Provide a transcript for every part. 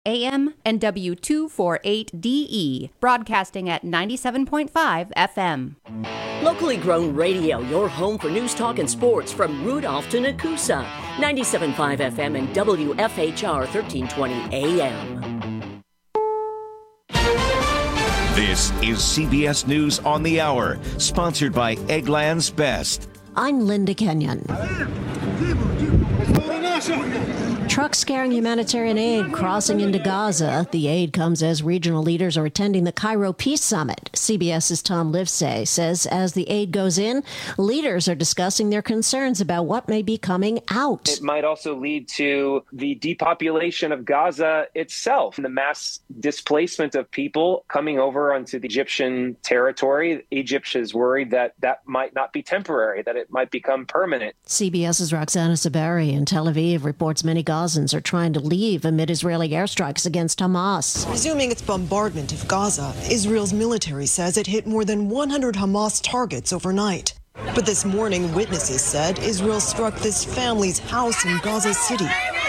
AM and W248DE, broadcasting at 97.5 FM. Locally grown radio, your home for news, talk, and sports from Rudolph to Nakusa. 97.5 FM and WFHR 1320 AM. This is CBS News on the Hour, sponsored by Eggland's Best. I'm Linda Kenyon. Trucks carrying humanitarian aid crossing into Gaza. The aid comes as regional leaders are attending the Cairo Peace Summit. CBS's Tom Livesay says as the aid goes in, leaders are discussing their concerns about what may be coming out. It might also lead to the depopulation of Gaza itself, the mass displacement of people coming over onto the Egyptian territory. Egypt is worried that that might not be temporary, that it might become permanent. CBS's Roxana Sabari in Tel Aviv reports many Gazans are trying to leave amid Israeli airstrikes against Hamas. Resuming its bombardment of Gaza, Israel's military says it hit more than 100 Hamas targets overnight. But this morning, witnesses said Israel struck this family's house in Gaza City.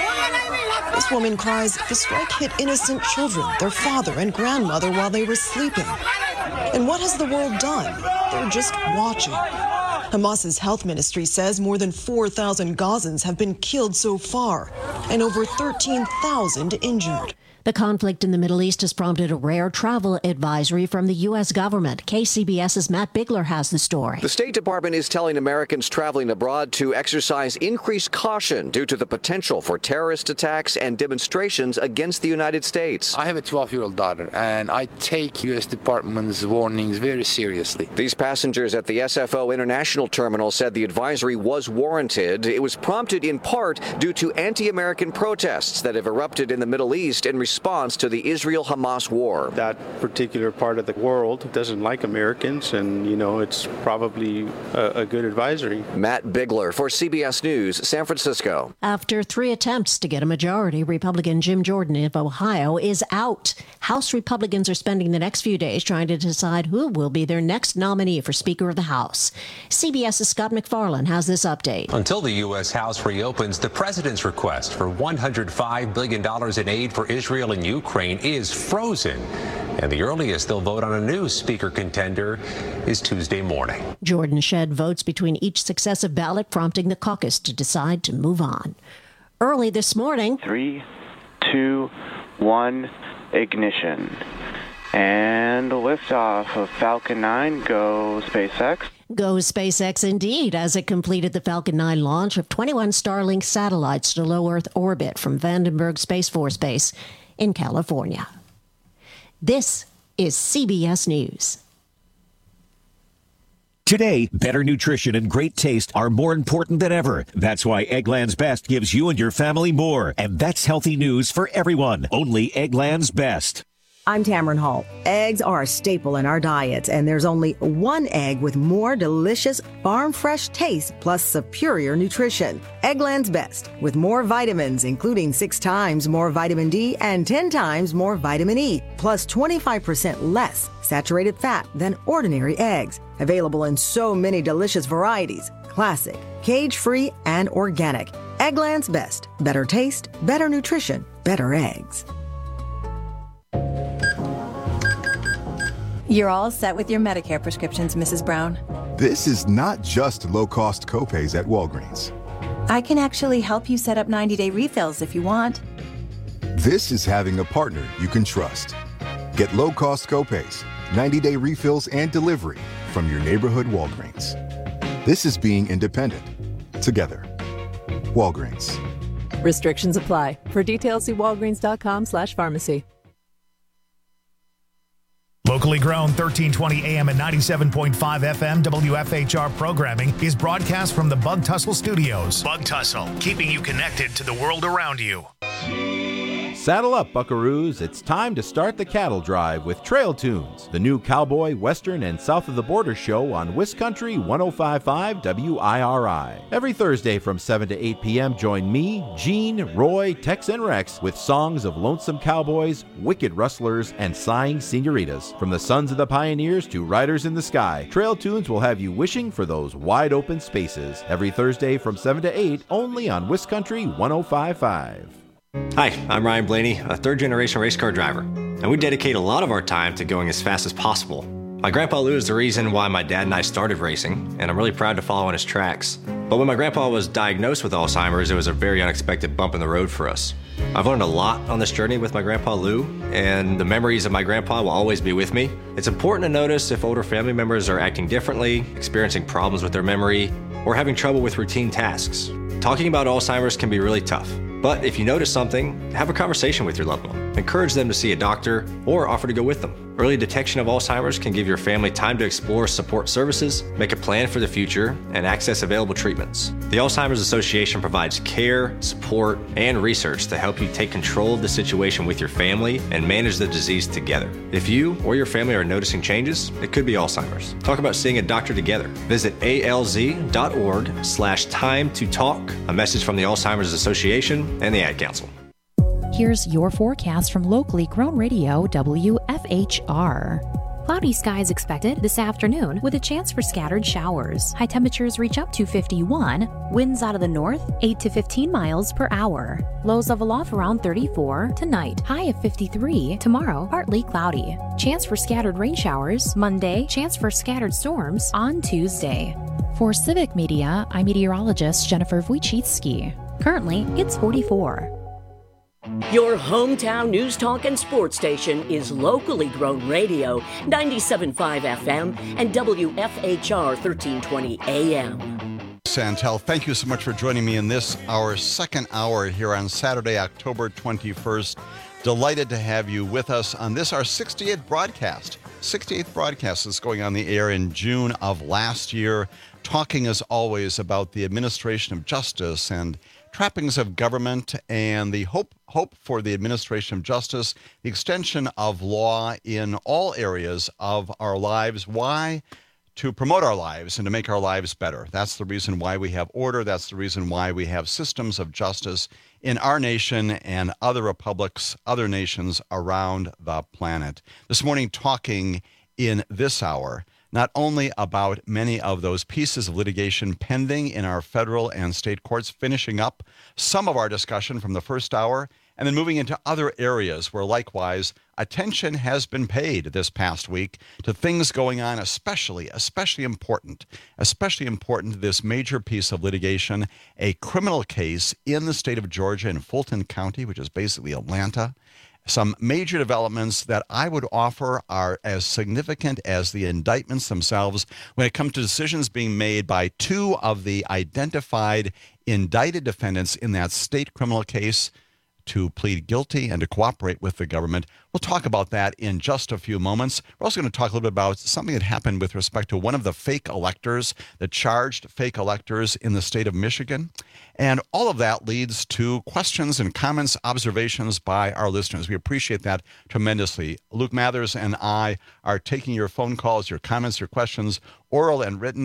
This woman cries, the strike hit innocent children, their father and grandmother while they were sleeping. And what has the world done? They're just watching. Hamas's health ministry says more than 4,000 Gazans have been killed so far and over 13,000 injured. The conflict in the Middle East has prompted a rare travel advisory from the U.S. government. KCBS's Matt Bigler has the story. The State Department is telling Americans traveling abroad to exercise increased caution due to the potential for terrorist attacks and demonstrations against the United States. I have a 12-year-old daughter, and I take U.S. Department's warnings very seriously. These passengers at the SFO International Terminal said the advisory was warranted. It was prompted in part due to anti-American protests that have erupted in the Middle East in response to the Israel-Hamas war. That particular part of the world doesn't like Americans, and, it's probably a good advisory. Matt Bigler for CBS News, San Francisco. After 3 attempts to get a majority, Republican Jim Jordan of Ohio is out. House Republicans are spending the next few days trying to decide who will be their next nominee for Speaker of the House. CBS's Scott McFarland has this update. Until the U.S. House reopens, the president's request for $105 billion in aid for Israel and Ukraine is frozen, and the earliest they'll vote on a new speaker contender is Tuesday morning. Jordan shed votes between each successive ballot, prompting the caucus to decide to move on. Early this morning, 3, 2, 1, ignition. And liftoff of Falcon 9, go SpaceX. Goes SpaceX indeed, as it completed the Falcon 9 launch of 21 Starlink satellites to low Earth orbit from Vandenberg Space Force Base in California. This is CBS News. Today, better nutrition and great taste are more important than ever. That's why Eggland's Best gives you and your family more. And that's healthy news for everyone. Only Eggland's Best. I'm Tamron Hall. Eggs are a staple in our diets, and there's only one egg with more delicious farm-fresh taste plus superior nutrition. Eggland's Best, with more vitamins, including 6 times more vitamin D and 10 times more vitamin E, plus 25% less saturated fat than ordinary eggs. Available in so many delicious varieties: classic, cage-free, and organic. Eggland's Best. Better taste, better nutrition, better eggs. You're all set with your Medicare prescriptions, Mrs. Brown. This is not just low-cost copays at Walgreens. I can actually help you set up 90-day refills if you want. This is having a partner you can trust. Get low-cost copays, 90-day refills, and delivery from your neighborhood Walgreens. This is being independent. Together. Walgreens. Restrictions apply. For details, see walgreens.com/pharmacy. Locally grown 1320 AM and 97.5 FM WFHR programming is broadcast from the Bug Tussle Studios. Bug Tussle, keeping you connected to the world around you. Saddle up, buckaroos. It's time to start the cattle drive with Trail Tunes, the new cowboy, western, and south of the border show on Wiscountry 105.5 WIRI. Every Thursday from 7 to 8 p.m., join me, Gene, Roy, Tex, and Rex with songs of lonesome cowboys, wicked rustlers, and sighing senoritas. From the sons of the pioneers to riders in the sky, Trail Tunes will have you wishing for those wide-open spaces. Every Thursday from 7 to 8, only on Wiscountry 105.5. Hi, I'm Ryan Blaney, a third-generation race car driver, and we dedicate a lot of our time to going as fast as possible. My Grandpa Lou is the reason why my dad and I started racing, and I'm really proud to follow in his tracks. But when my grandpa was diagnosed with Alzheimer's, it was a very unexpected bump in the road for us. I've learned a lot on this journey with my Grandpa Lou, and the memories of my grandpa will always be with me. It's important to notice if older family members are acting differently, experiencing problems with their memory, or having trouble with routine tasks. Talking about Alzheimer's can be really tough. But if you notice something, have a conversation with your loved one. Encourage them to see a doctor or offer to go with them. Early detection of Alzheimer's can give your family time to explore support services, make a plan for the future, and access available treatments. The Alzheimer's Association provides care, support, and research to help you take control of the situation with your family and manage the disease together. If you or your family are noticing changes, it could be Alzheimer's. Talk about seeing a doctor together. Visit alz.org/time to talk. A message from the Alzheimer's Association and the Ad Council. Here's your forecast from locally grown radio WFHR. Cloudy skies expected this afternoon with a chance for scattered showers. High temperatures reach up to 51. Winds out of the north, 8 to 15 miles per hour. Lows level off around 34 tonight. High of 53. Tomorrow, partly cloudy. Chance for scattered rain showers. Monday, chance for scattered storms on Tuesday. For Civic Media, I'm meteorologist Jennifer Wojcicki. Currently, it's 44. Your hometown news, talk, and sports station is locally grown radio, 97.5 FM and WFHR 1320 AM. Santel, thank you so much for joining me in this, our second hour here on Saturday, October 21st. Delighted to have you with us on this, our 68th broadcast. 68th broadcast is going on the air in June of last year, talking as always about the administration of justice and trappings of government and the hope for the administration of justice, the extension of law in all areas of our lives. Why? To promote our lives and to make our lives better. That's the reason why we have order. That's the reason why we have systems of justice in our nation and other republics, other nations around the planet. This morning, talking in this hour, not only about many of those pieces of litigation pending in our federal and state courts, finishing up some of our discussion from the first hour, and then moving into other areas where likewise attention has been paid this past week to things going on, especially important, this major piece of litigation, a criminal case in the state of Georgia in Fulton County, which is basically Atlanta. Some major developments that I would offer are as significant as the indictments themselves when it comes to decisions being made by two of the identified indicted defendants in that state criminal case to plead guilty and to cooperate with the government. We'll talk about that in just a few moments. We're also going to talk a little bit about something that happened with respect to one of the fake electors, the charged fake electors in the state of Michigan. And all of that leads to questions and comments, observations by our listeners. We appreciate that tremendously. Luke Mathers and I are taking your phone calls, your comments, your questions, oral and written,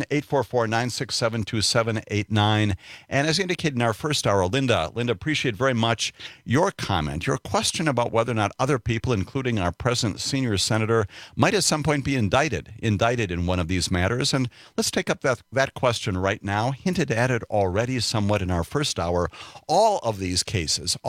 844-967-2789. And as indicated in our first hour, Linda, appreciate very much your comment, your question about whether or not other people, including our present senior senator, might at some point be indicted in one of these matters. And let's take up that question right now. Hinted at it already somewhat in our first hour. All of these cases,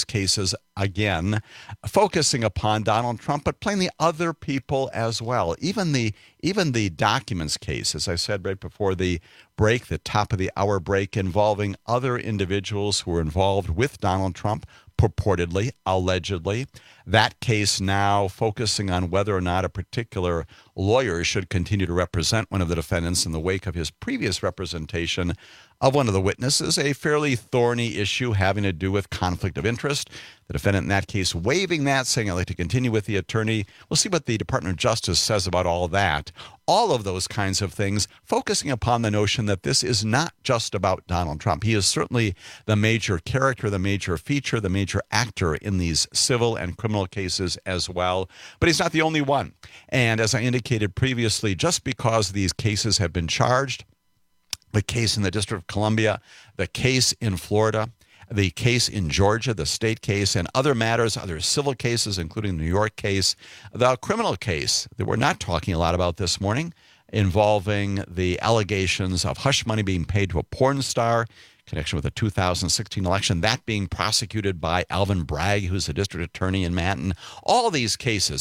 again, focusing upon Donald Trump, but plainly other people as well. Even the documents case, as I said right before the break, the top of the hour break, involving other individuals who were involved with Donald Trump, purportedly, allegedly. That case now focusing on whether or not a particular lawyer should continue to represent one of the defendants in the wake of his previous representation of one of the witnesses, a fairly thorny issue having to do with conflict of interest. The defendant in that case waiving that, saying, I'd like to continue with the attorney. We'll see what the Department of Justice says about all that. All of those kinds of things, focusing upon the notion that this is not just about Donald Trump. He is certainly the major character, the major feature, the major actor in these civil and criminal cases as well. But he's not the only one. And as I indicated previously, just because these cases have been charged, the case in the District of Columbia, the case in Florida, the case in Georgia, the state case, and other matters, other civil cases, including the New York case, the criminal case that we're not talking a lot about this morning, involving the allegations of hush money being paid to a porn star, connection with the 2016 election, that being prosecuted by Alvin Bragg, who's the district attorney in Manton. All these cases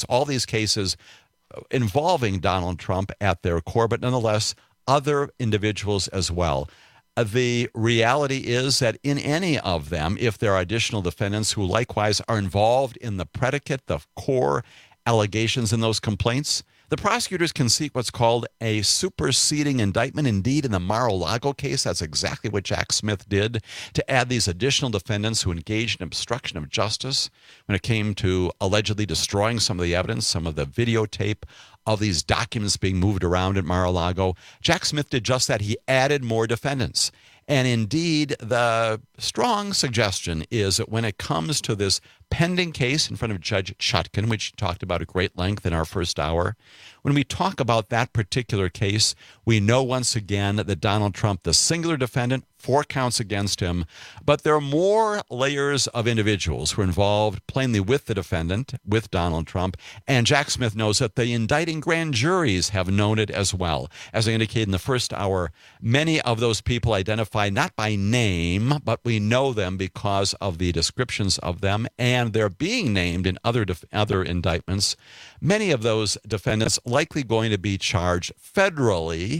involving Donald Trump at their core, but nonetheless, other individuals as well. The reality is that in any of them, if there are additional defendants who likewise are involved in the predicate, the core allegations in those complaints, the prosecutors can seek what's called a superseding indictment. Indeed, in the Mar-a-Lago case, that's exactly what Jack Smith did, to add these additional defendants who engaged in obstruction of justice when it came to allegedly destroying some of the evidence, some of the videotape of these documents being moved around at Mar-a-Lago. Jack Smith did just that. He added more defendants. And indeed, the strong suggestion is that when it comes to this pending case in front of Judge Chutkan, which talked about at great length in our first hour, when we talk about that particular case, we know once again that Donald Trump, the singular defendant, 4 counts against him, but there are more layers of individuals who are involved plainly with the defendant, with Donald Trump, and Jack Smith knows that the indicting grand juries have known it as well. As I indicated in the first hour, many of those people identified not by name, but we know them because of the descriptions of them, and they're being named in other indictments. Many of those defendants likely going to be charged federally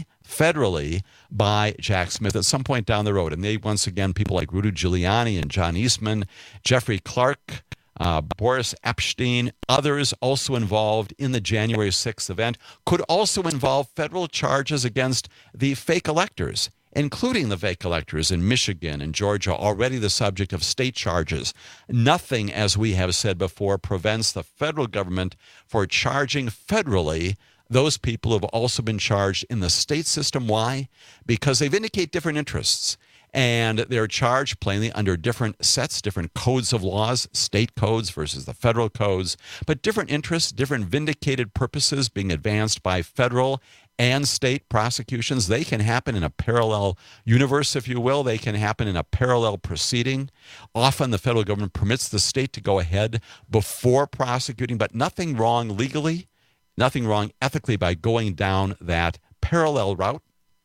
by Jack Smith at some point down the road. And they, once again, people like Rudy Giuliani and John Eastman, Jeffrey Clark, Boris Epstein, others also involved in the January 6th event, could also involve federal charges against the fake electors, including the fake electors in Michigan and Georgia, already the subject of state charges. Nothing, as we have said before, prevents the federal government for charging federally those people who have also been charged in the state system. Why? Because they've indicate different interests. And they're charged plainly under different sets, different codes of laws, state codes versus the federal codes, but different interests, different vindicated purposes being advanced by federal and state prosecutions. They can happen in a parallel universe, if you will. They can happen in a parallel proceeding. Often the federal government permits the state to go ahead before prosecuting, but nothing wrong legally, nothing wrong ethically by going down that parallel route.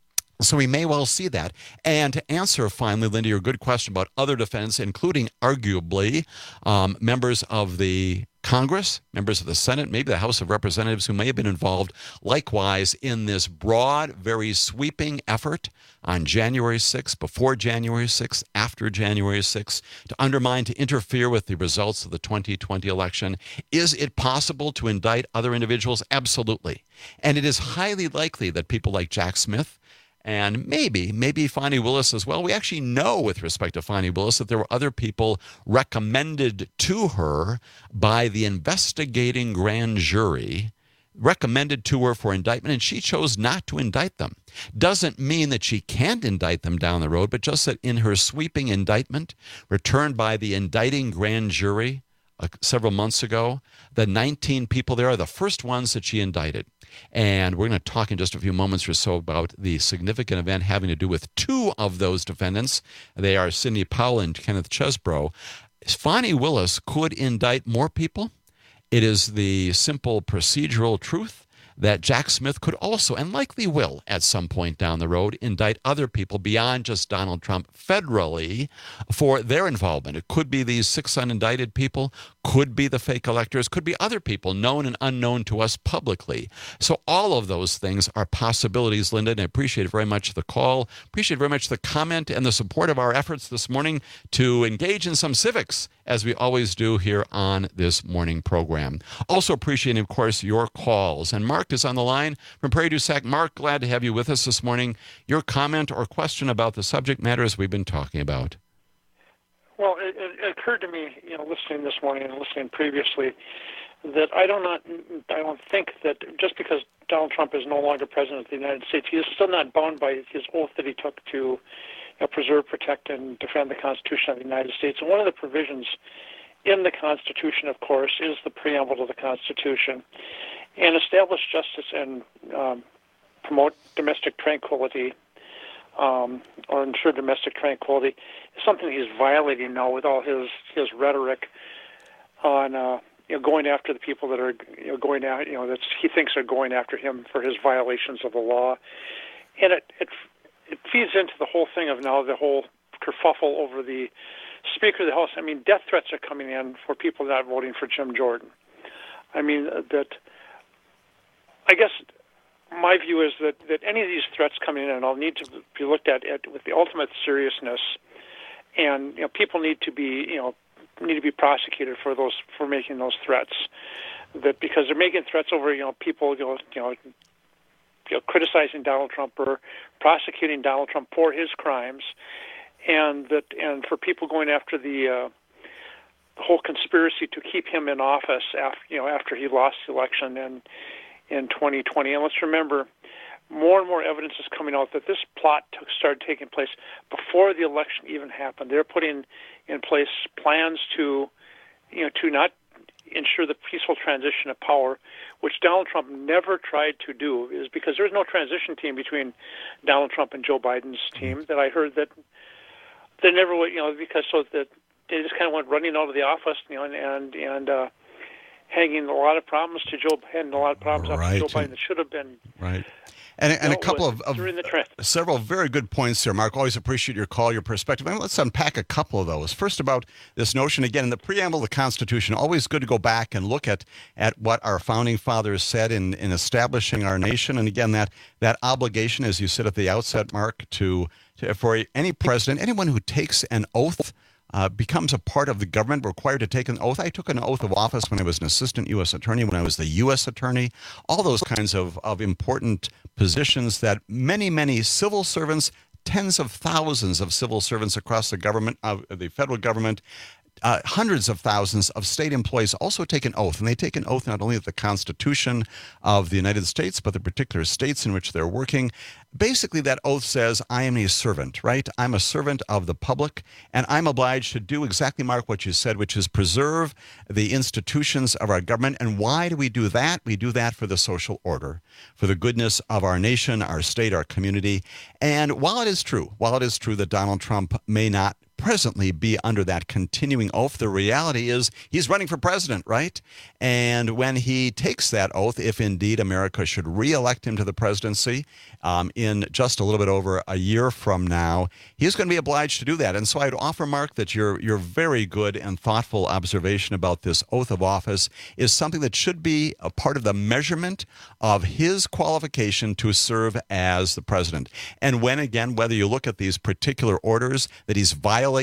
So we may well see that. And to answer finally, Linda, your good question about other defendants, including arguably members of the Congress, members of the Senate, maybe the House of Representatives who may have been involved likewise in this broad, very sweeping effort on January 6th, before January 6th, after January 6th, to undermine, to interfere with the results of the 2020 election. Is it possible to indict other individuals? Absolutely. And it is highly likely that people like Jack Smith, and maybe Fani Willis as well. We actually know with respect to Fani Willis that there were other people recommended to her by the investigating grand jury, recommended to her for indictment, and she chose not to indict them. Doesn't mean that she can't indict them down the road, but just that in her sweeping indictment returned by the indicting grand jury several months ago, the 19 people there are the first ones that she indicted. And we're going to talk in just a few moments or so about the significant event having to do with 2 of those defendants. They are Sidney Powell and Kenneth Chesbrough. Fani Willis could indict more people. It is the simple procedural truth that Jack Smith could also, and likely will at some point down the road, indict other people beyond just Donald Trump federally for their involvement. It could be these 6 unindicted people, could be the fake electors, could be other people known and unknown to us publicly. So all of those things are possibilities, Linda, and I appreciate very much the call, appreciate very much the comment and the support of our efforts this morning to engage in some civics, as we always do here on this morning program. Also appreciating, of course, your calls. And Mark is on the line from Prairie du Sac. Mark, glad to have you with us this morning. Your comment or question about the subject matters we've been talking about. Well, it occurred to me, listening this morning and listening previously, that I don't think that just because Donald Trump is no longer president of the United States, he is still not bound by his oath that he took to preserve, protect, and defend the Constitution of the United States. And one of the provisions in the Constitution, of course, is the preamble to the Constitution. And establish justice and promote domestic tranquility, or ensure domestic tranquility, is something he's violating now with all his rhetoric on going after the people that are going out, that he thinks are going after him for his violations of the law, and it feeds into the whole thing of now the whole kerfuffle over the Speaker of the House. I mean, death threats are coming in for people not voting for Jim Jordan. I mean, I guess my view is that any of these threats coming in will need to be looked at with the ultimate seriousness, and people need to be prosecuted for making those threats. That because they're making threats over people criticizing Donald Trump or prosecuting Donald Trump for his crimes, and for people going after the whole conspiracy to keep him in office after he lost the election in 2020. And let's remember, more and more evidence is coming out that this plot started taking place before the election even happened. They're putting in place plans to not ensure the peaceful transition of power, which Donald Trump never tried to do, is because there's no transition team between Donald Trump and Joe Biden's team. That I heard that they never would, because so that they just kind of went running out of the office, and hanging a lot of problems to Joe Biden, a lot of problems up to Joe Biden that should have been right. And a couple of several very good points there, Mark. Always appreciate your call, your perspective. And let's unpack a couple of those. First, about this notion, again, in the preamble of the Constitution, always good to go back and look at what our founding fathers said in establishing our nation. And again, that obligation, as you said at the outset, Mark, to for any president, anyone who takes an oath, becomes a part of the government, required to take an oath. I took an oath of office when I was an assistant U.S. attorney, when I was the U.S. attorney, all those kinds of important positions that many, many civil servants, tens of thousands of civil servants across the government, the federal government, hundreds of thousands of state employees also take an oath, and they take an oath not only of the Constitution of the United States, but the particular states in which they're working. Basically, that oath says, I am a servant, right? I'm a servant of the public, and I'm obliged to do exactly, Mark, what you said, which is preserve the institutions of our government. And why do we do that? We do that for the social order, for the goodness of our nation, our state, our community. And while it is true that Donald Trump may not presently be under that continuing oath, the reality is he's running for president, right? And when he takes that oath, if indeed America should reelect him to the presidency in just a little bit over a year from now, he's going to be obliged to do that. And so I'd offer, Mark, that your very good and thoughtful observation about this oath of office is something that should be a part of the measurement of his qualification to serve as the president. And when, again, whether you look at these particular orders that he's violating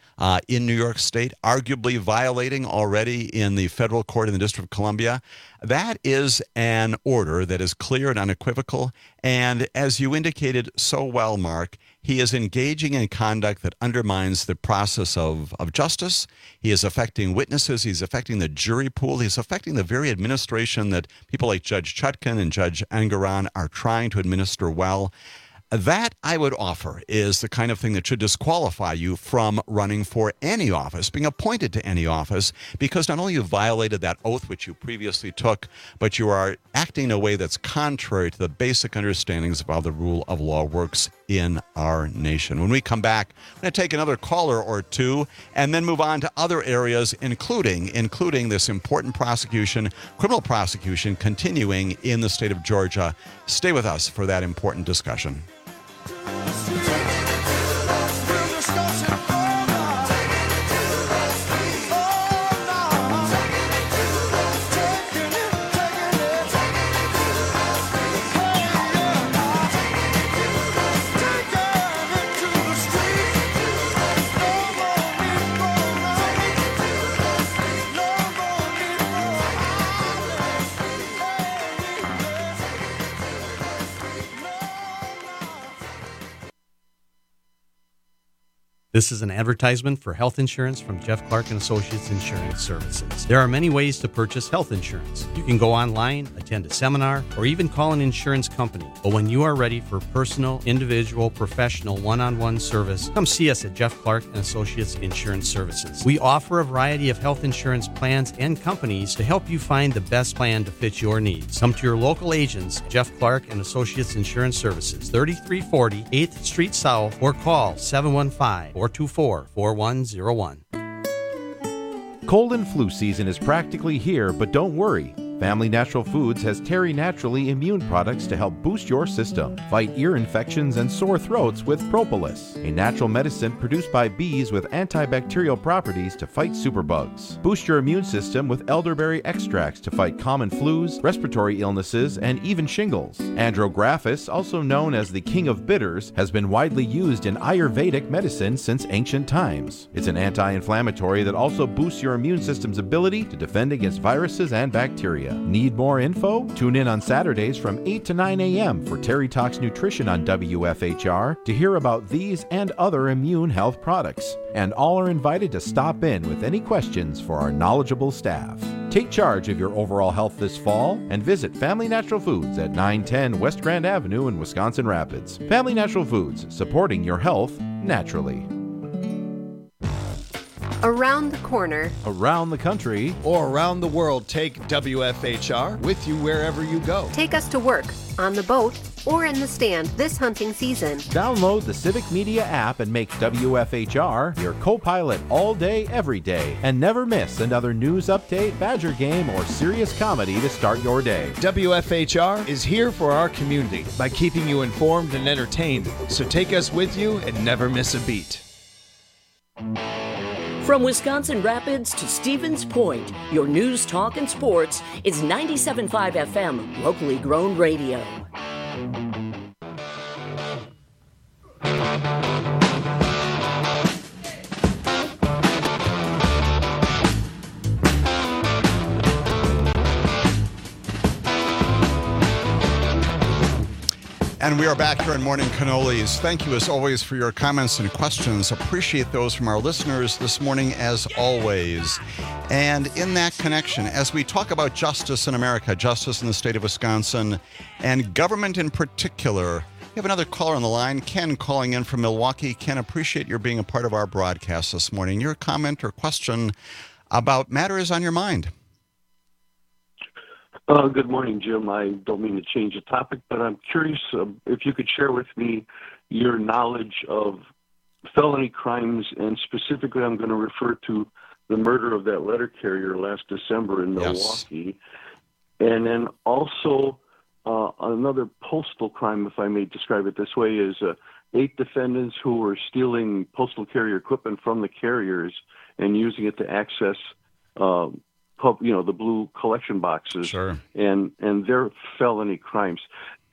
in New York State, arguably violating already in the federal court in the District of Columbia, that is an order that is clear and unequivocal. And as you indicated so well, Mark, he is engaging in conduct that undermines the process of justice. He is affecting witnesses. He's affecting the jury pool. He's affecting the very administration that people like Judge Chutkan and Judge Engoron are trying to administer well. That, I would offer, is the kind of thing that should disqualify you from running for any office, being appointed to any office, because not only you violated that oath which you previously took, but you are acting in a way that's contrary to the basic understandings of how the rule of law works in our nation. When we come back, I'm going to take another caller or two and then move on to other areas, including this important prosecution, criminal prosecution, continuing in the state of Georgia. Stay with us for that important discussion. This is an advertisement for health insurance from Jeff Clark & Associates Insurance Services. There are many ways to purchase health insurance. You can go online, attend a seminar, or even call an insurance company. But when you are ready for personal, individual, professional, one-on-one service, come see us at Jeff Clark & Associates Insurance Services. We offer a variety of health insurance plans and companies to help you find the best plan to fit your needs. Come to your local agents, Jeff Clark & Associates Insurance Services, 3340 8th Street South, or call 715-424-4101. Cold and flu season is practically here, but don't worry. Family Natural Foods has Terry Naturally immune products to help boost your system. Fight ear infections and sore throats with Propolis, a natural medicine produced by bees with antibacterial properties to fight superbugs. Boost your immune system with elderberry extracts to fight common flus, respiratory illnesses, and even shingles. Andrographis, also known as the king of bitters, has been widely used in Ayurvedic medicine since ancient times. It's an anti-inflammatory that also boosts your immune system's ability to defend against viruses and bacteria. Need more info? Tune in on Saturdays from 8 to 9 a.m. for Terry Talks Nutrition on WFHR to hear about these and other immune health products. And all are invited to stop in with any questions for our knowledgeable staff. Take charge of your overall health this fall and visit Family Natural Foods at 910 West Grand Avenue in Wisconsin Rapids. Family Natural Foods, supporting your health naturally. Around the corner, around the country, or around the world, take WFHR with you wherever you go. Take us to work, on the boat, or in the stand this hunting season. Download the Civic Media app and make WFHR your co-pilot all day, every day. And never miss another news update, Badger game, or serious comedy to start your day. WFHR is here for our community by keeping you informed and entertained. So take us with you and never miss a beat. From Wisconsin Rapids to Stevens Point, your news, talk, and sports is 97.5 FM, locally grown radio. And we are back here in Morning Cannolis. Thank you, as always, for your comments and questions. Appreciate those from our listeners this morning, as always. And in that connection, as we talk about justice in America, justice in the state of Wisconsin, and government in particular, we have another caller on the line, Ken, calling in from Milwaukee. Ken, appreciate your being a part of our broadcast this morning. Your comment or question about matters on your mind. Good morning, Jim. I don't mean to change the topic, but I'm curious if you could share with me your knowledge of felony crimes, and specifically I'm going to refer to the murder of that letter carrier last December in Milwaukee. Yes. And then also another postal crime, if I may describe it this way, is 8 defendants who were stealing postal carrier equipment from the carriers and using it to access the blue collection boxes. Sure. And their felony crimes.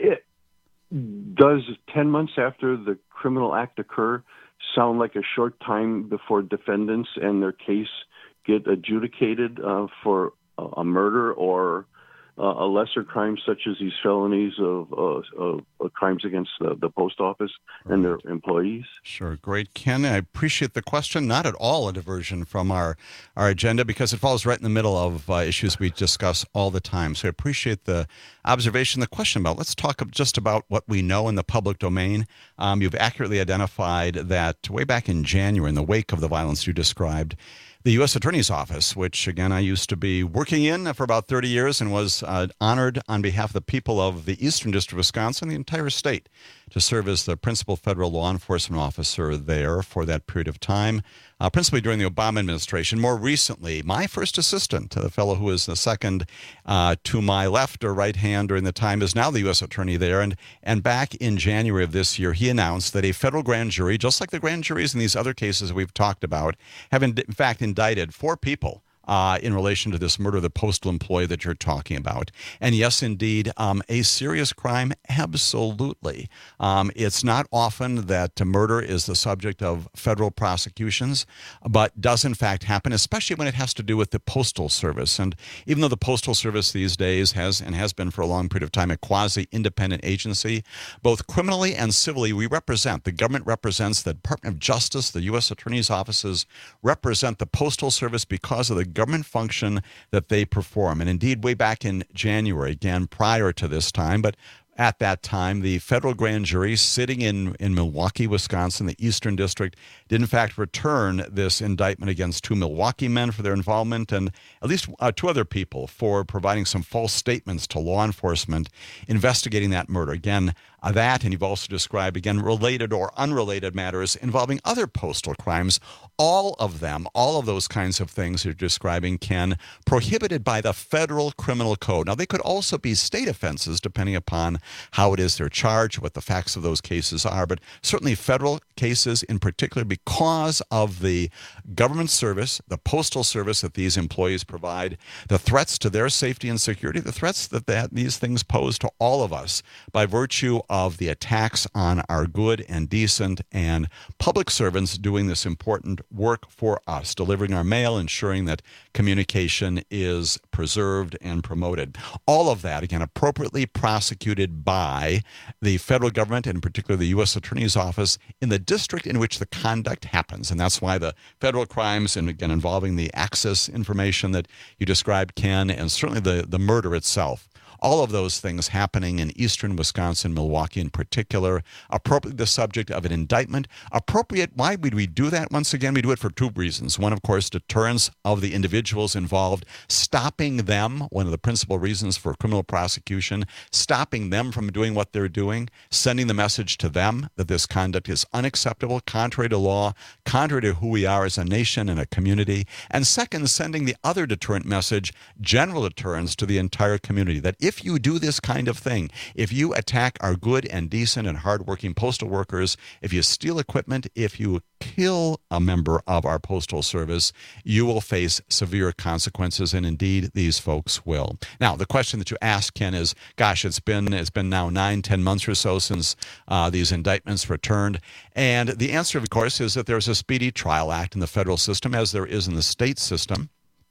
Does 10 months after the criminal act occur sound like a short time before defendants and their case get adjudicated for a murder or a lesser crime such as these felonies of crimes against the post office and their employees? Sure. Great, Ken. I appreciate the question. Not at all a diversion from our agenda, because it falls right in the middle of issues we discuss all the time. So I appreciate the observation, the question about. Let's talk just about what we know in the public domain. You've accurately identified that way back in January, in the wake of the violence you described, the U.S. Attorney's Office, which, again, I used to be working in for about 30 years and was honored on behalf of the people of the Eastern District of Wisconsin, the entire state, to serve as the principal federal law enforcement officer there for that period of time, principally during the Obama administration. More recently, my first assistant, the fellow who was the second to my left or right hand during the time, is now the U.S. Attorney there. And back in January of this year, he announced that a federal grand jury, just like the grand juries in these other cases we've talked about, have in fact indicted 4 people in relation to this murder of the postal employee that you're talking about. And yes, indeed, a serious crime, absolutely. It's not often that murder is the subject of federal prosecutions, but does in fact happen, especially when it has to do with the Postal Service. And even though the Postal Service these days has been for a long period of time a quasi-independent agency, both criminally and civilly, the government represents the Department of Justice, the U.S. Attorney's offices represent the Postal Service because of the government function that they perform. And indeed, way back in January, again, prior to this time, but at that time. The federal grand jury sitting in Milwaukee, Wisconsin, the Eastern District, did in fact return this indictment against 2 Milwaukee men for their involvement and at least 2 other people for providing some false statements to law enforcement investigating that murder. Again, that, and you've also described, again, related or unrelated matters involving other postal crimes. All of them, all of those kinds of things you're describing, Ken, prohibited by the federal criminal code. Now, they could also be state offenses, depending upon how it is they're charged, what the facts of those cases are, but certainly federal cases in particular because of the government service, the postal service that these employees provide, the threats to their safety and security, the threats that these things pose to all of us by virtue of the attacks on our good and decent and public servants doing this important work for us, delivering our mail, ensuring that communication is preserved and promoted. All of that, again, appropriately prosecuted by the federal government, and in particular the U.S. Attorney's Office, in the district in which the conduct happens. And that's why the federal crimes, and again, involving the access information that you described, Ken, and certainly the murder itself, all of those things happening in eastern Wisconsin, Milwaukee in particular, appropriately the subject of an indictment. Appropriate, why would we do that? Once again, we do it for 2 reasons. One, of course, deterrence of the individuals involved, stopping them, one of the principal reasons for criminal prosecution, stopping them from doing what they're doing, sending the message to them that this conduct is unacceptable, contrary to law, contrary to who we are as a nation and a community. And second, sending the other deterrent message, general deterrence to the entire community, that if you do this kind of thing, if you attack our good and decent and hardworking postal workers, if you steal equipment, if you kill a member of our postal service, you will face severe consequences, and indeed these folks will. Now, the question that you asked, Ken, is, gosh, it's been now 9-10 months or so since these indictments returned, and the answer, of course, is that there's a Speedy Trial Act in the federal system, as there is in the state system.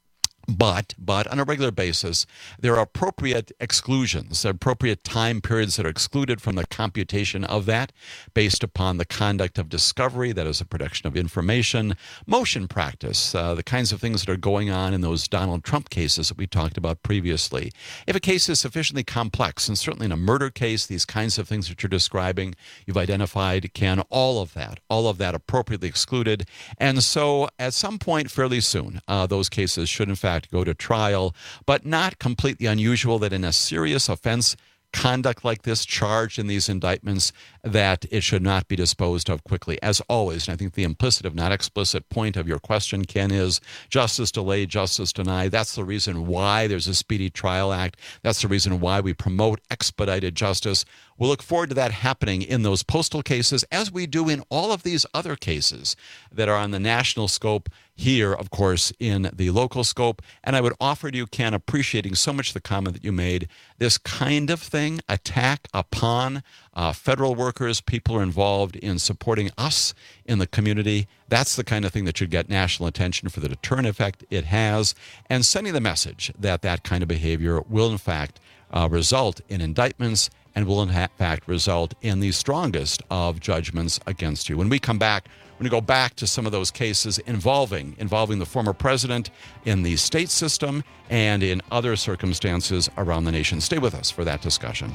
But on a regular basis, there are appropriate exclusions, appropriate time periods that are excluded from the computation of that based upon the conduct of discovery, that is the production of information, motion practice, the kinds of things that are going on in those Donald Trump cases that we talked about previously. If a case is sufficiently complex, and certainly in a murder case, these kinds of things that you're describing, you've identified, Ken, all of that appropriately excluded. And so at some point fairly soon, those cases should in fact go to trial, but not completely unusual that in a serious offense conduct like this charged in these indictments, that it should not be disposed of quickly, as always. And I think the implicit, if not explicit, point of your question, Ken, is justice delayed, justice denied. That's the reason why there's a Speedy Trial Act. That's the reason why we promote expedited justice. We'll look forward to that happening in those postal cases, as we do in all of these other cases that are on the national scope, here, of course, in the local scope. And I would offer to you, Ken, appreciating so much the comment that you made, this kind of thing, attack upon federal workers, people who are involved in supporting us in the community, that's the kind of thing that should get national attention for the deterrent effect it has, and sending the message that that kind of behavior will, in fact, result in indictments and will, in fact, result in the strongest of judgments against you. When we come back, we're going to go back to some of those cases involving the former president in the state system and in other circumstances around the nation. Stay with us for that discussion.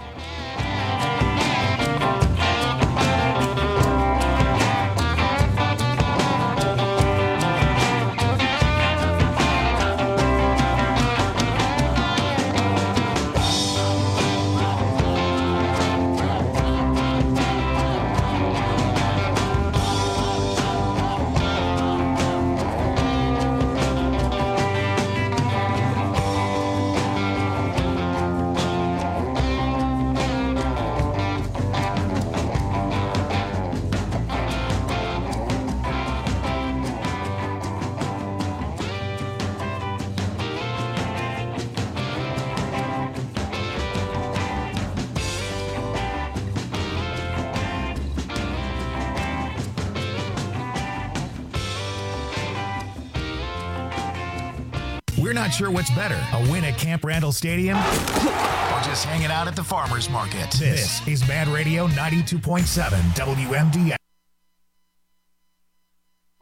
We're not sure what's better, a win at Camp Randall Stadium or just hanging out at the farmer's market. This is Mad Radio 92.7 WMDX.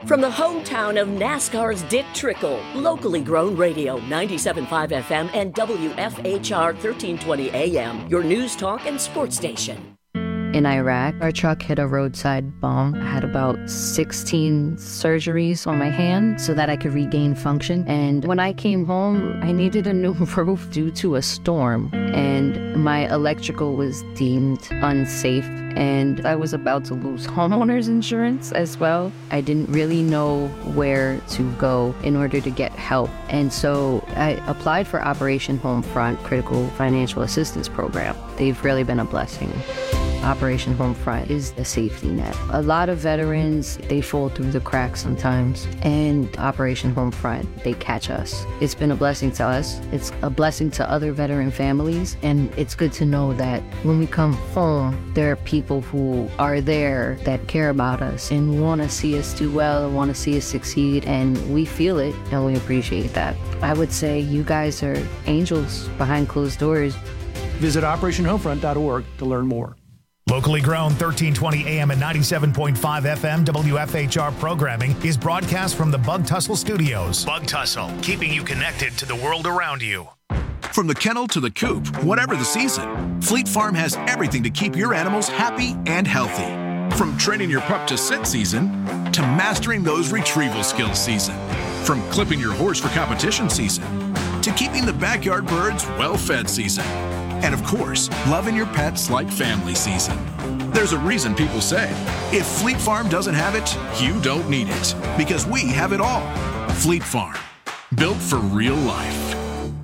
From the hometown of NASCAR's Dick Trickle, locally grown radio, 97.5 FM and WFHR 1320 AM, your news talk and sports station. In Iraq, our truck hit a roadside bomb. I had about 16 surgeries on my hand so that I could regain function. And when I came home, I needed a new roof due to a storm. And my electrical was deemed unsafe. And I was about to lose homeowners insurance as well. I didn't really know where to go in order to get help. And so I applied for Operation Homefront Critical Financial Assistance Program. They've really been a blessing. Operation Homefront is a safety net. A lot of veterans, they fall through the cracks sometimes, and Operation Homefront, they catch us. It's been a blessing to us. It's a blessing to other veteran families, and it's good to know that when we come home, there are people who are there that care about us and want to see us do well and want to see us succeed, and we feel it, and we appreciate that. I would say you guys are angels behind closed doors. Visit OperationHomefront.org to learn more. Locally grown 1320 AM and 97.5 FM WFHR programming is broadcast from the Bug Tussle Studios. Bug Tussle, keeping you connected to the world around you. From the kennel to the coop, whatever the season, Fleet Farm has everything to keep your animals happy and healthy. From training your pup to sit season to mastering those retrieval skills season. From clipping your horse for competition season to keeping the backyard birds well-fed season. And of course, loving your pets like family season. There's a reason people say, if Fleet Farm doesn't have it, you don't need it. Because we have it all. Fleet Farm, built for real life.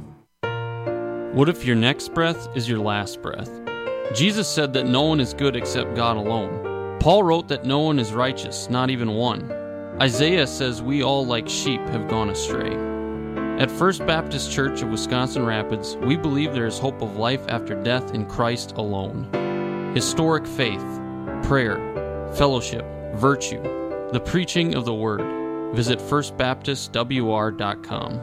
What if your next breath is your last breath? Jesus said that no one is good except God alone. Paul wrote that no one is righteous, not even one. Isaiah says we all like sheep have gone astray. At First Baptist Church of Wisconsin Rapids, we believe there is hope of life after death in Christ alone. Historic faith, prayer, fellowship, virtue, the preaching of the Word. Visit firstbaptistwr.com.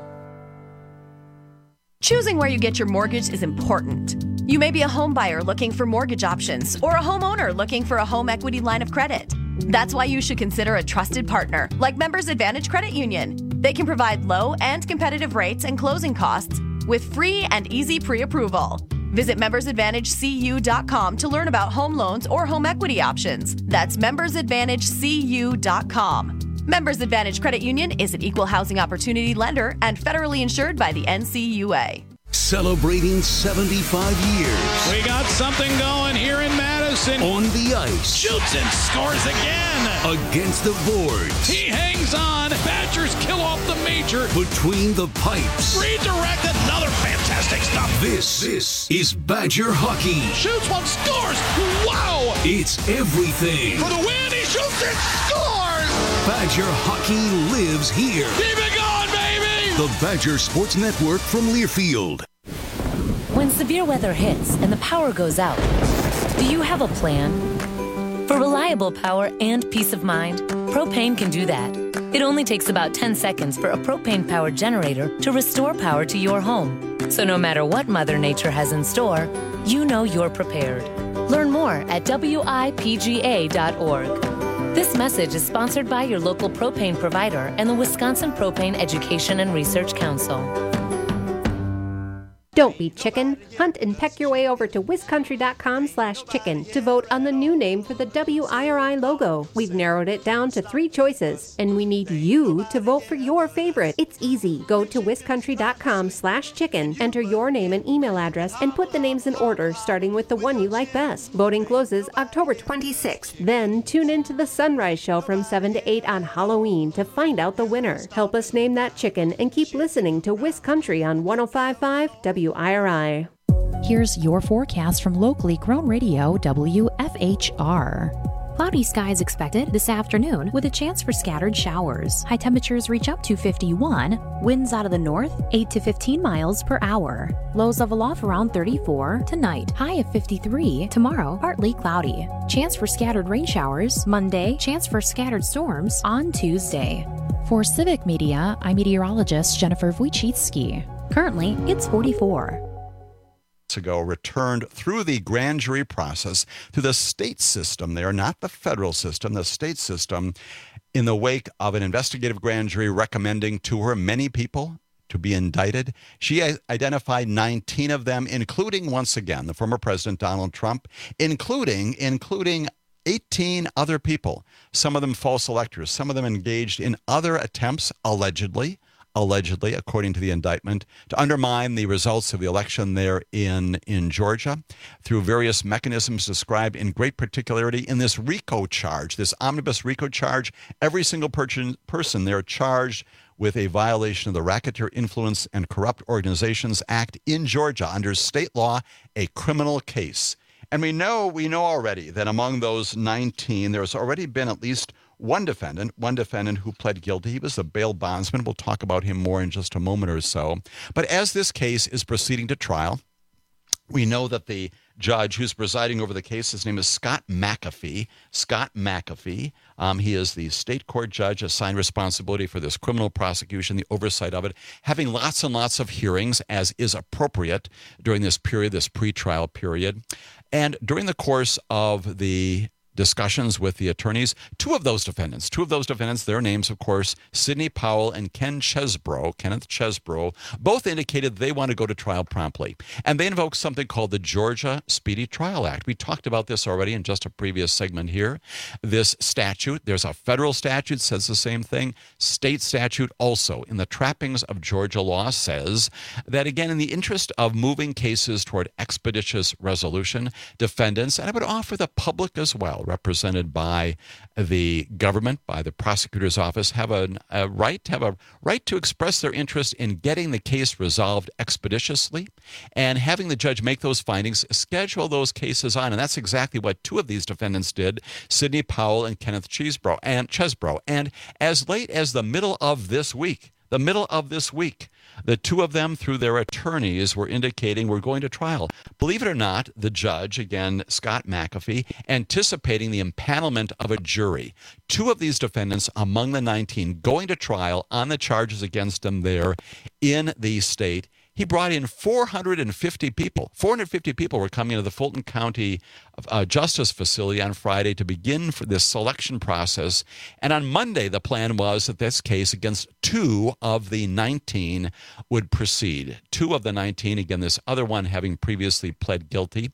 Choosing where you get your mortgage is important. You may be a home buyer looking for mortgage options or a homeowner looking for a home equity line of credit. That's why you should consider a trusted partner like Members Advantage Credit Union. They can provide low and competitive rates and closing costs with free and easy pre-approval. Visit membersadvantagecu.com to learn about home loans or home equity options. That's membersadvantagecu.com. Members Advantage Credit Union is an equal housing opportunity lender and federally insured by the NCUA. Celebrating 75 years. We got something going here in Madison. On the ice. Shoots and scores again. Against the boards. He hangs on. Badgers kill off the major. Between the pipes. Redirect, another fantastic stop. This is Badger hockey. Shoots one, scores. Wow. It's everything. For the win, he shoots and scores. Badger hockey lives here. Keep it going, baby. The Badger Sports Network from Learfield. When severe weather hits and the power goes out, do you have a plan? For reliable power and peace of mind, Propane can do that. It only takes about 10 seconds for a propane-powered generator to restore power to your home. So no matter what Mother Nature has in store, you know you're prepared. Learn more at WIPGA.org. This message is sponsored by your local propane provider and the Wisconsin Propane Education and Research Council. Don't be chicken. Hunt and peck your way over to wiscountry.com/chicken to vote on the new name for the WIRI logo. We've narrowed it down to 3 choices, and we need you to vote for your favorite. It's easy. Go to wiscountry.com/chicken, enter your name and email address, and put the names in order, starting with the one you like best. Voting closes October 26th. Then tune into the Sunrise Show from 7 to 8 on Halloween to find out the winner. Help us name that chicken and keep listening to Wiscountry on 105.5 WIRI. Here's your forecast from locally grown radio WFHR. Cloudy skies expected this afternoon with a chance for scattered showers. High temperatures reach up to 51. Winds out of the north, 8 to 15 miles per hour. Lows level off around 34 tonight. High of 53. Tomorrow, partly cloudy. Chance for scattered rain showers. Monday, chance for scattered storms on Tuesday. For Civic Media, I'm meteorologist Jennifer Wojcicki. Currently, it's 44. Ago returned through the grand jury process to the state system there, not the federal system, the state system, in the wake of an investigative grand jury recommending to her many people to be indicted. She identified 19 of them, including, once again, the former President Donald Trump, including 18 other people, some of them false electors, some of them engaged in other attempts, allegedly, according to the indictment, to undermine the results of the election there in Georgia through various mechanisms described in great particularity in this RICO charge, this omnibus RICO charge. Every single person there charged with a violation of the Racketeer Influence and Corrupt Organizations Act in Georgia under state law, a criminal case. And we know already that among those 19, there's already been at least one defendant who pled guilty. He was a bail bondsman. We'll talk about him more in just a moment or so. But as this case is proceeding to trial, we know that the judge who's presiding over the case, his name is Scott McAfee. He is the state court judge assigned responsibility for this criminal prosecution, the oversight of it, having lots and lots of hearings, as is appropriate during this period, this pretrial period. And during the course of the discussions with the attorneys, two of those defendants, their names, of course, Sidney Powell and Kenneth Chesbrough, both indicated they want to go to trial promptly. And they invoked something called the Georgia Speedy Trial Act. We talked about this already in just a previous segment here. This statute, there's a federal statute says the same thing. State statute also, in the trappings of Georgia law, says that, again, in the interest of moving cases toward expeditious resolution, defendants, and I would offer the public as well, represented by the government, by the prosecutor's office, have a right to express their interest in getting the case resolved expeditiously and having the judge make those findings, schedule those cases on. And that's exactly what two of these defendants did, Sidney Powell and Kenneth Chesbrough. And as late as the middle of this week, the two of them, through their attorneys, were indicating we're going to trial. Believe it or not, the judge, again, Scott McAfee, anticipating the empanelment of a jury. Two of these defendants among the 19 going to trial on the charges against them there in the state. He brought in 450 people. 450 people were coming into the Fulton County Justice Facility on Friday to begin for this selection process. And on Monday, the plan was that this case against two of the 19 would proceed. Two of the 19, again, this other one having previously pled guilty.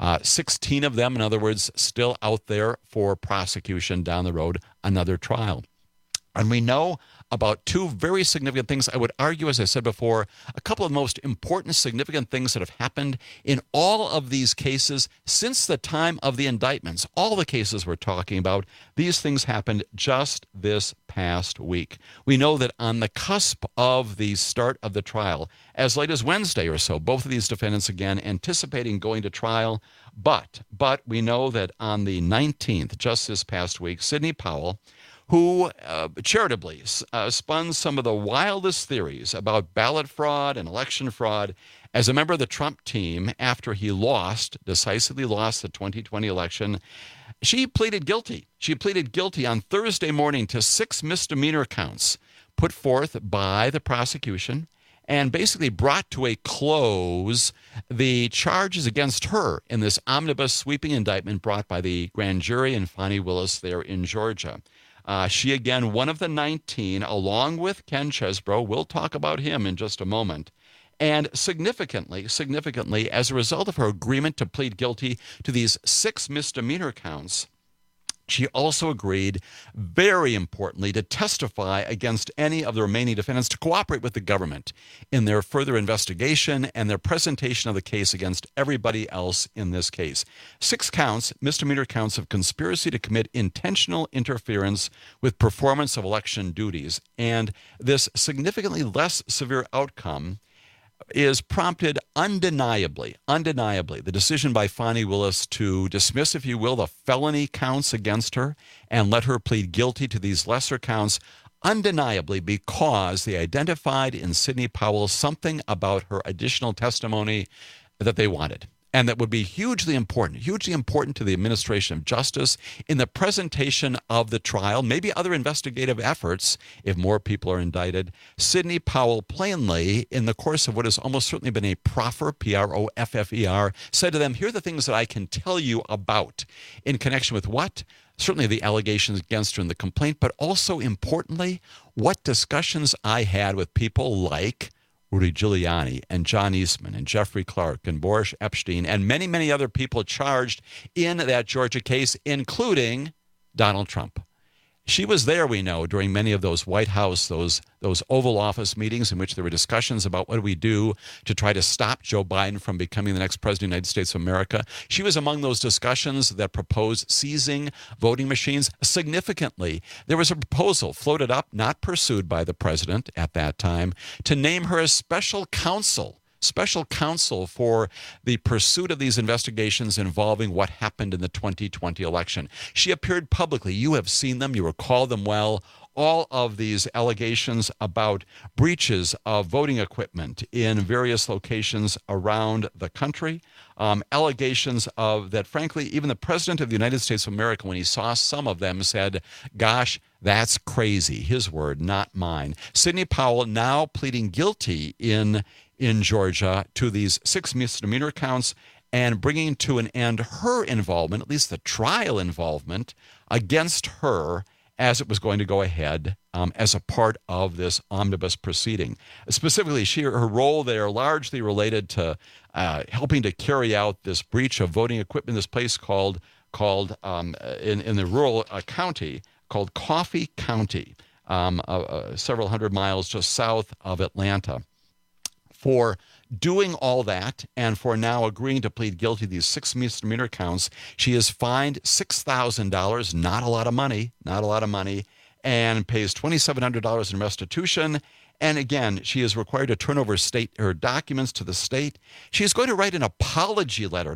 16 of them, in other words, still out there for prosecution down the road, another trial. And we know about two very significant things. I would argue, as I said before, a couple of the most important, significant things that have happened in all of these cases since the time of the indictments. All the cases we're talking about, these things happened just this past week. We know that on the cusp of the start of the trial, as late as Wednesday or so, both of these defendants, again, anticipating going to trial. But we know that on the 19th, just this past week, Sidney Powell, who charitably spun some of the wildest theories about ballot fraud and election fraud as a member of the Trump team after he decisively lost the 2020 election. She pleaded guilty. She pleaded guilty on Thursday morning to 6 misdemeanor counts put forth by the prosecution and basically brought to a close the charges against her in this omnibus sweeping indictment brought by the grand jury and Fani Willis there in Georgia. She, again, one of the 19, along with Ken Chesbrough. We'll talk about him in just a moment. And significantly, as a result of her agreement to plead guilty to these 6 misdemeanor counts, she also agreed, very importantly, to testify against any of the remaining defendants, to cooperate with the government in their further investigation and their presentation of the case against everybody else in this case. 6 counts, misdemeanor counts of conspiracy to commit intentional interference with performance of election duties. And this significantly less severe outcome is prompted undeniably, the decision by Fani Willis to dismiss, if you will, the felony counts against her and let her plead guilty to these lesser counts, undeniably because they identified in Sidney Powell something about her additional testimony that they wanted. And that would be hugely important to the administration of justice in the presentation of the trial, maybe other investigative efforts if more people are indicted. Sidney Powell plainly, in the course of what has almost certainly been a proffer, P-R-O-F-F-E-R, said to them, here are the things that I can tell you about in connection with what? certainly the allegations against her in the complaint, but also importantly, what discussions I had with people like Rudy Giuliani and John Eastman and Jeffrey Clark and Boris Epstein and many, many other people charged in that Georgia case, including Donald Trump. She was there, we know, during many of those White House, those Oval Office meetings in which there were discussions about what do we do to try to stop Joe Biden from becoming the next president of the United States of America. She was among those discussions that proposed seizing voting machines. Significantly, there was a proposal floated up, not pursued by the president at that time, to name her as special counsel for the pursuit of these investigations involving what happened in the 2020 election. She appeared publicly. You have seen them. You recall them well. All of these allegations about breaches of voting equipment in various locations around the country, allegations of that, frankly, even the President of the United States of America, when he saw some of them, said, gosh, that's crazy. His word, not mine. Sidney Powell now pleading guilty in Georgia to these 6 misdemeanor counts and bringing to an end her involvement, at least the trial involvement, against her as it was going to go ahead as a part of this omnibus proceeding. Specifically, her role there largely related to helping to carry out this breach of voting equipment in this place called in the rural county called Coffee County, several hundred miles just south of Atlanta. For doing all that and for now agreeing to plead guilty to these 6 misdemeanor counts, she is fined $6,000, not a lot of money, and pays $2,700 in restitution. And again, she is required to turn over her documents to the state. She is going to write an apology letter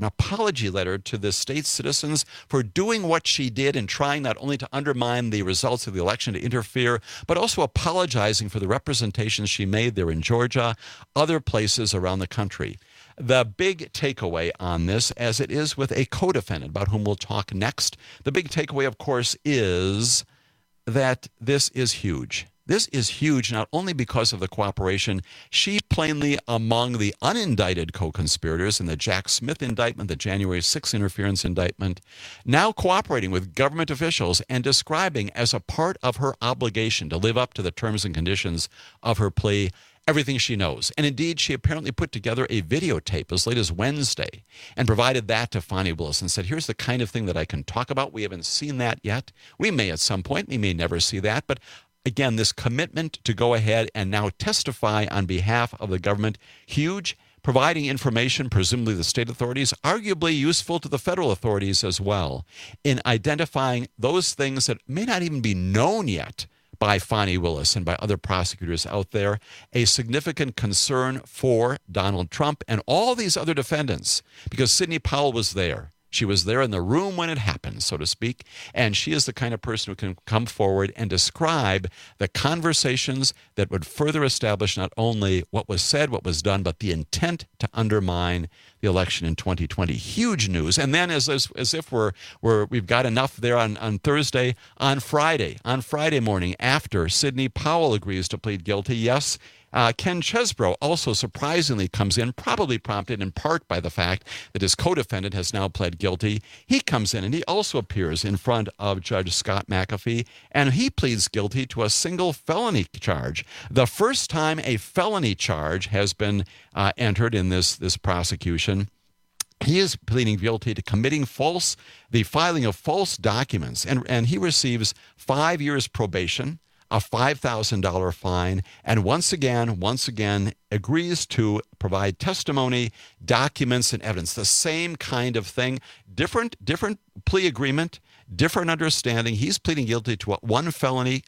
to the state's citizens for doing what she did and trying not only to undermine the results of the election, to interfere, but also apologizing for the representations she made there in Georgia, other places around the country. The big takeaway on this, as it is with a co-defendant about whom we'll talk next, the big takeaway, of course, is that this is huge. This is huge not only because of the cooperation. She plainly among the unindicted co-conspirators in the Jack Smith indictment, the January 6th interference indictment, now cooperating with government officials and describing as a part of her obligation to live up to the terms and conditions of her plea everything she knows. And indeed, she apparently put together a videotape as late as Wednesday and provided that to Fani Willis and said, here's the kind of thing that I can talk about. We haven't seen that yet. We may at some point. We may never see that. But again, this commitment to go ahead and now testify on behalf of the government, huge, providing information, presumably the state authorities, arguably useful to the federal authorities as well, in identifying those things that may not even be known yet by Fani Willis and by other prosecutors out there, a significant concern for Donald Trump and all these other defendants, because Sidney Powell was there. She was there in the room when it happened, so to speak, and she is the kind of person who can come forward and describe the conversations that would further establish not only what was said, what was done, but the intent to undermine the election in 2020. Huge news. And then as if we've got enough there on Thursday, on Friday morning, after Sidney Powell agrees to plead guilty, yes, Ken Chesebro also surprisingly comes in, probably prompted in part by the fact that his co-defendant has now pled guilty. He comes in and he also appears in front of Judge Scott McAfee, and he pleads guilty to a single felony charge. The first time a felony charge has been entered in this prosecution. He is pleading guilty to committing the filing of false documents, and he receives 5 years probation, a $5,000 fine, and once again agrees to provide testimony, documents, and evidence. The same kind of thing, different plea agreement, different understanding. He's pleading guilty to one felony,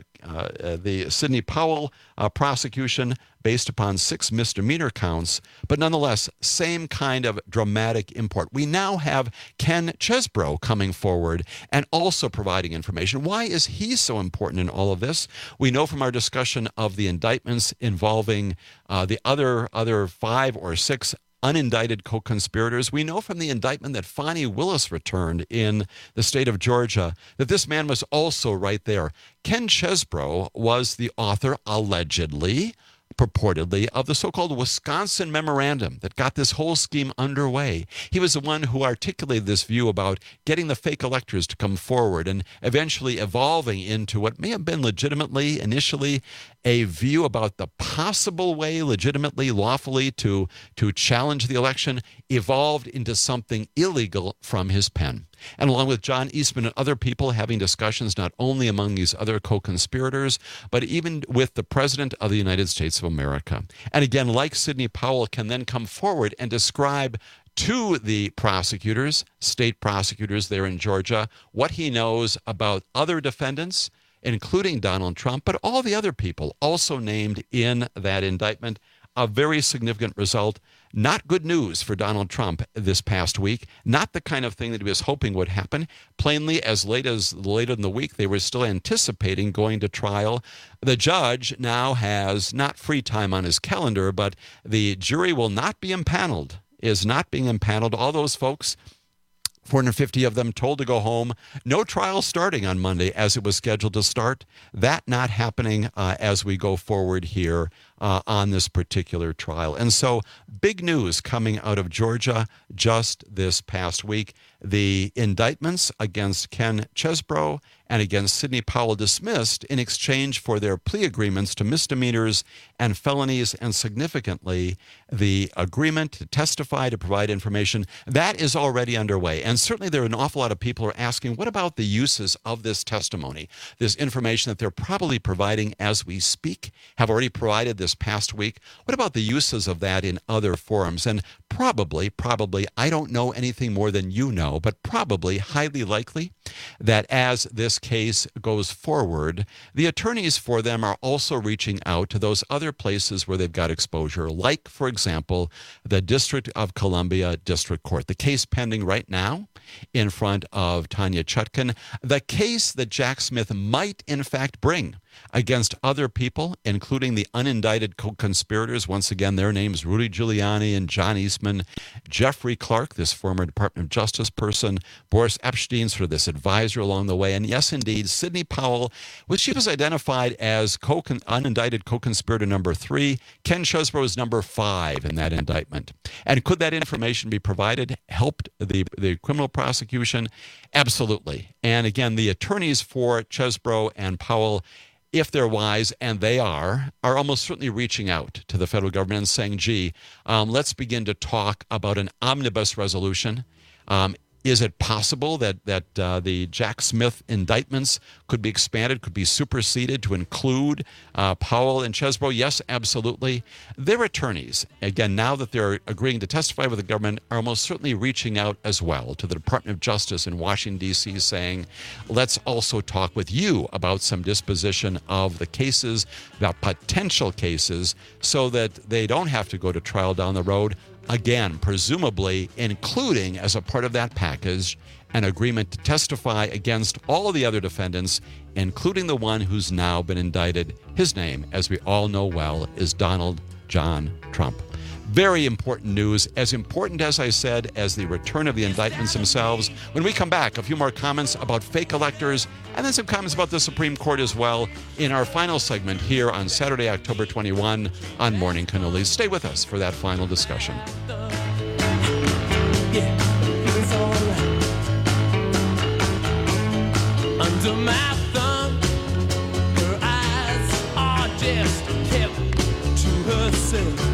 the Sidney Powell prosecution based upon 6 misdemeanor counts, but nonetheless, same kind of dramatic import. We now have Ken Chesebro coming forward and also providing information. Why is he so important in all of this? We know from our discussion of the indictments involving the other 5 or 6 unindicted co-conspirators. We know from the indictment that Fani Willis returned in the state of Georgia that this man was also right there. Ken Chesebro was the author, allegedly, purportedly, of the so-called Wisconsin Memorandum that got this whole scheme underway. He was the one who articulated this view about getting the fake electors to come forward and eventually evolving into what may have been legitimately, initially, a view about the possible way, legitimately, lawfully, to challenge the election, evolved into something illegal from his pen. And along with John Eastman and other people having discussions not only among these other co-conspirators, but even with the President of the United States of America. And again, like Sidney Powell, can then come forward and describe to the prosecutors, state prosecutors there in Georgia, what he knows about other defendants, including Donald Trump, but all the other people also named in that indictment. A very significant result. Not good news for Donald Trump this past week. Not the kind of thing that he was hoping would happen. Plainly, as later in the week, they were still anticipating going to trial. The judge now has not free time on his calendar, but the jury will not be impaneled, is not being impaneled. All those folks, 450 of them, told to go home. No trial starting on Monday as it was scheduled to start. That not happening as we go forward here on this particular trial. And so big news coming out of Georgia just this past week. The indictments against Ken Chesebro and against Sidney Powell dismissed in exchange for their plea agreements to misdemeanors and felonies, and significantly, the agreement to testify, to provide information, that is already underway. And certainly there are an awful lot of people who are asking, what about the uses of this testimony, this information that they're probably providing as we speak, have already provided this past week? What about the uses of that in other forums? And probably, I don't know anything more than you know, but probably highly likely that as this case goes forward, the attorneys for them are also reaching out to those other places where they've got exposure, like, for example, the District of Columbia District Court. The case pending right now in front of Tanya Chutkan, the case that Jack Smith might in fact bring against other people, including the unindicted co-conspirators. Once again, their names, Rudy Giuliani and John Eastman, Jeffrey Clark, this former Department of Justice person, Boris Epshteyn, sort of this advisor along the way, and yes, indeed, Sidney Powell, which she was identified as unindicted co-conspirator number 3. Ken Chesebro is number 5 in that indictment. And could that information be provided, helped the criminal prosecution? Absolutely. And again, the attorneys for Chesebro and Powell, if they're wise, and they are almost certainly reaching out to the federal government and saying, gee, let's begin to talk about an omnibus resolution. Is it possible that the Jack Smith indictments could be expanded, could be superseded to include Powell and Chesebro? Yes, absolutely. Their attorneys, again, now that they're agreeing to testify with the government, are almost certainly reaching out as well to the Department of Justice in Washington, D.C., saying, let's also talk with you about some disposition of the cases, about potential cases, so that they don't have to go to trial down the road. Again, presumably including as a part of that package an agreement to testify against all of the other defendants, including the one who's now been indicted. His name, as we all know well, is Donald John Trump. Very important news, as important, as I said, as the return of the indictments themselves. When we come back, a few more comments about fake electors, and then some comments about the Supreme Court as well in our final segment here on Saturday, October 21 on Morning Cannolis. Stay with us for that final discussion. Under my thumb, her eyes are just kept to herself.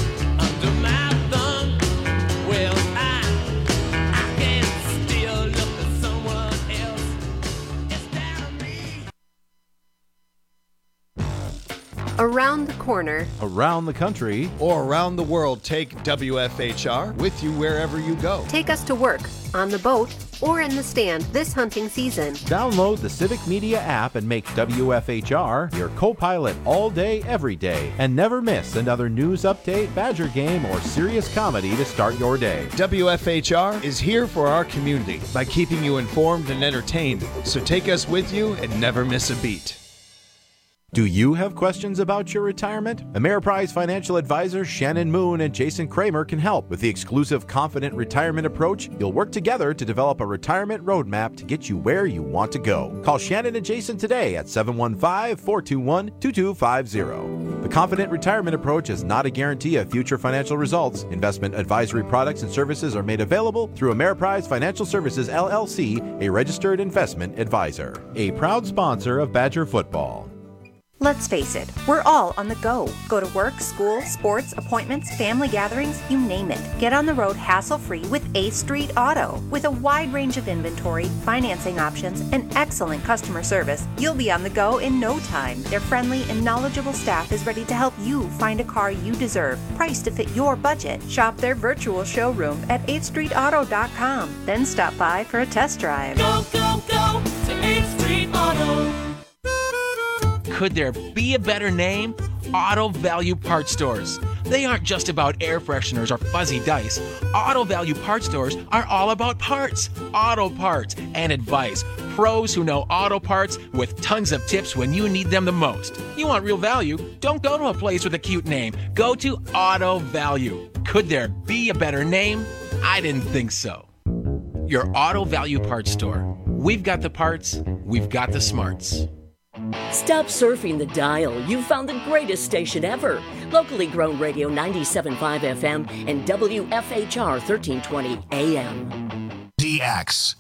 Around the corner, around the country, or around the world, take WFHR with you wherever you go. Take us to work, on the boat, or in the stand this hunting season. Download the Civic Media app and make WFHR your co-pilot all day, every day. And never miss another news update, Badger game, or serious comedy to start your day. WFHR is here for our community by keeping you informed and entertained. So take us with you and never miss a beat. Do you have questions about your retirement? Ameriprise financial advisors Shannon Moon and Jason Kramer can help with the exclusive Confident Retirement Approach. You'll work together to develop a retirement roadmap to get you where you want to go. Call Shannon and Jason today at 715-421-2250. The Confident Retirement Approach is not a guarantee of future financial results. Investment advisory products and services are made available through Ameriprise Financial Services, LLC, a registered investment advisor. A proud sponsor of Badger Football. Let's face it, we're all on the go. Go to work, school, sports, appointments, family gatherings, you name it. Get on the road hassle-free with 8th Street Auto. With a wide range of inventory, financing options, and excellent customer service, you'll be on the go in no time. Their friendly and knowledgeable staff is ready to help you find a car you deserve, priced to fit your budget. Shop their virtual showroom at 8thstreetauto.com. Then stop by for a test drive. Go, go, go to 8th Street Auto. Could there be a better name? Auto Value Parts Stores. They aren't just about air fresheners or fuzzy dice. Auto Value Parts Stores are all about parts, auto parts, and advice. Pros who know auto parts with tons of tips when you need them the most. You want real value? Don't go to a place with a cute name. Go to Auto Value. Could there be a better name? I didn't think so. Your Auto Value Parts Store. We've got the parts, we've got the smarts. Stop surfing the dial. You found the greatest station ever. Locally grown radio 97.5 FM and WFHR 1320 AM. DX.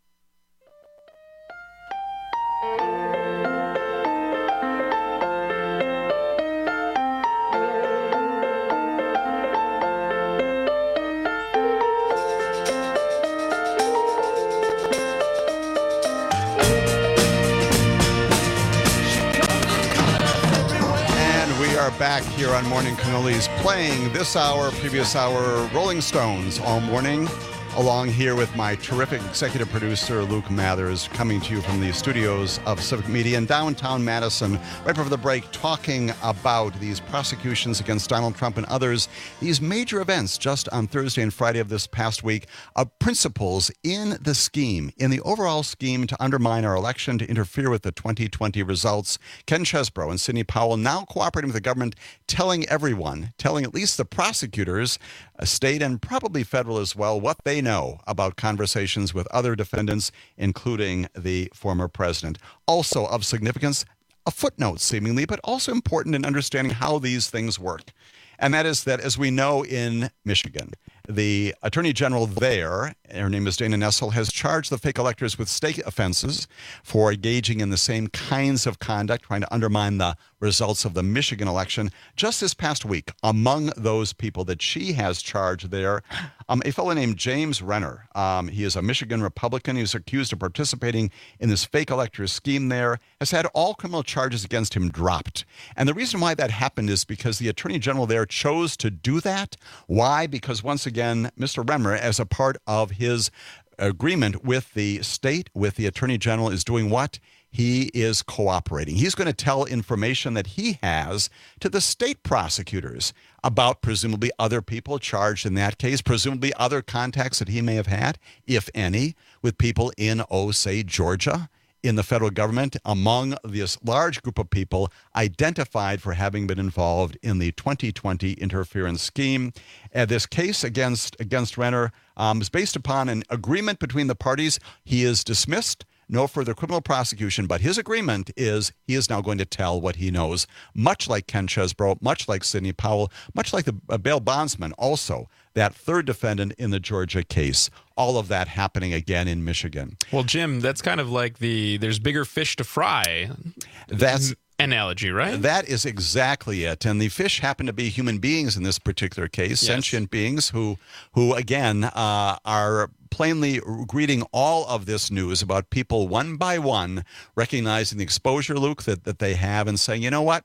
Back here on Morning Cannolis, playing this hour, previous hour, Rolling Stones all morning, along here with my terrific executive producer, Luke Mathers, coming to you from the studios of Civic Media in downtown Madison, right before the break, talking about these prosecutions against Donald Trump and others, these major events just on Thursday and Friday of this past week, principles in the scheme, in the overall scheme to undermine our election, to interfere with the 2020 results. Ken Chesebro and Sidney Powell now cooperating with the government, telling everyone, telling at least the prosecutors, state and probably federal as well, what they know about conversations with other defendants, including the former president. Also of significance, a footnote seemingly, but also important in understanding how these things work. And that is that, as we know in Michigan, the attorney general there, her name is Dana Nessel, has charged the fake electors with state offenses for engaging in the same kinds of conduct, trying to undermine the results of the Michigan election. Just this past week, among those people that she has charged there, a fellow named James Renner. He is a Michigan Republican. He was accused of participating in this fake elector scheme there, has had all criminal charges against him dropped. And the reason why that happened is because the attorney general there chose to do that. Why? Because once again, Mr. Renner, as a part of his agreement with the state, with the attorney general, is doing what? He is cooperating. He's going to tell information that he has to the state prosecutors about presumably other people charged in that case, presumably other contacts that he may have had, if any, with people in, say, Georgia, in the federal government, among this large group of people identified for having been involved in the 2020 interference scheme. This case against Renner is based upon an agreement between the parties. He is dismissed. No further criminal prosecution, but his agreement is he is now going to tell what he knows, much like Ken Chesebro, much like Sidney Powell, much like the bail bondsman, also that third defendant in the Georgia case. All of that happening again in Michigan. Well, Jim, that's kind of like there's bigger fish to fry. That's analogy, right? That is exactly it. And the fish happen to be human beings in this particular case, yes. Sentient beings who again, are plainly greeting all of this news about people one by one, recognizing the exposure, Luke, that they have and saying, you know what?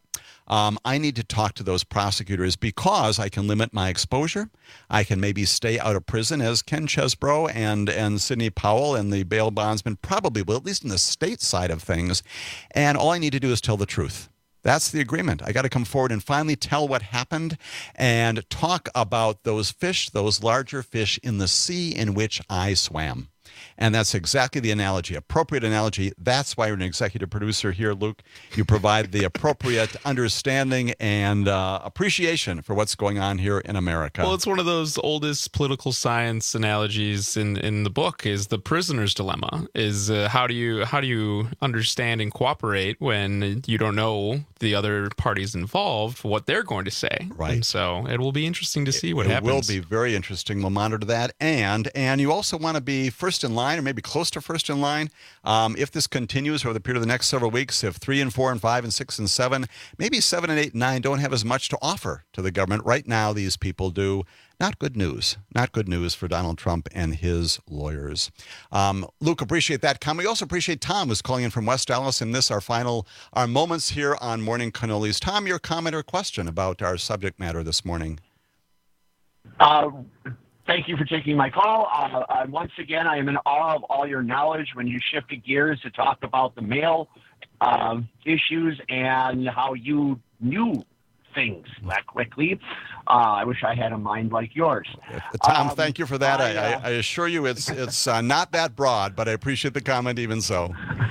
I need to talk to those prosecutors because I can limit my exposure. I can maybe stay out of prison, as Ken Chesebro and Sidney Powell and the bail bondsman probably will, at least in the state side of things. And all I need to do is tell the truth. That's the agreement. I got to come forward and finally tell what happened and talk about those fish, those larger fish in the sea in which I swam. And that's exactly the analogy, appropriate analogy. That's why you're an executive producer here, Luke. You provide the appropriate understanding and appreciation for what's going on here in America. Well, it's one of those oldest political science analogies in the book is the prisoner's dilemma. Is how do you understand and cooperate when you don't know the other parties involved, what they're going to say. Right. And so it will be interesting to see what happens. It will be very interesting. We'll monitor that. And you also want to be first in line, or maybe close to first in line. If this continues over the period of the next several weeks, if 3 and 4 and 5 and 6 and 7, maybe 7 and 8 and 9 don't have as much to offer to the government. Right now, these people do. Not good news. Not good news for Donald Trump and his lawyers. Luke, appreciate that comment. We also appreciate Tom, who's calling in from West Dallas, and this our moments here on Morning Cannolis. Tom, your comment or question about our subject matter this morning? Thank you for taking my call. Once again, I am in awe of all your knowledge when you shifted gears to talk about the mail issues and how you knew things that quickly. I wish I had a mind like yours. Tom, thank you for that. I assure you it's not that broad, but I appreciate the comment even so.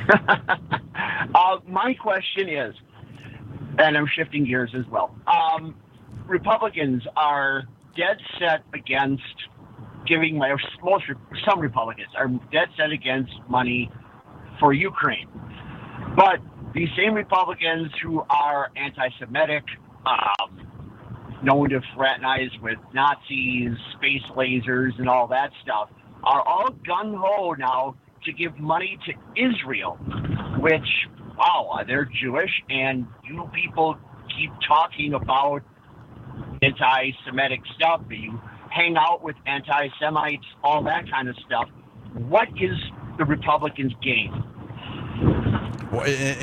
My question is, and I'm shifting gears as well, Republicans are dead set against giving some Republicans are dead set against money for Ukraine. But these same Republicans who are anti-Semitic, known to fraternize with Nazis, space lasers, and all that stuff, are all gung-ho now to give money to Israel, which, wow, they're Jewish, and you people keep talking about anti-Semitic stuff, you hang out with anti-Semites, all that kind of stuff. What is the Republicans' game? Well,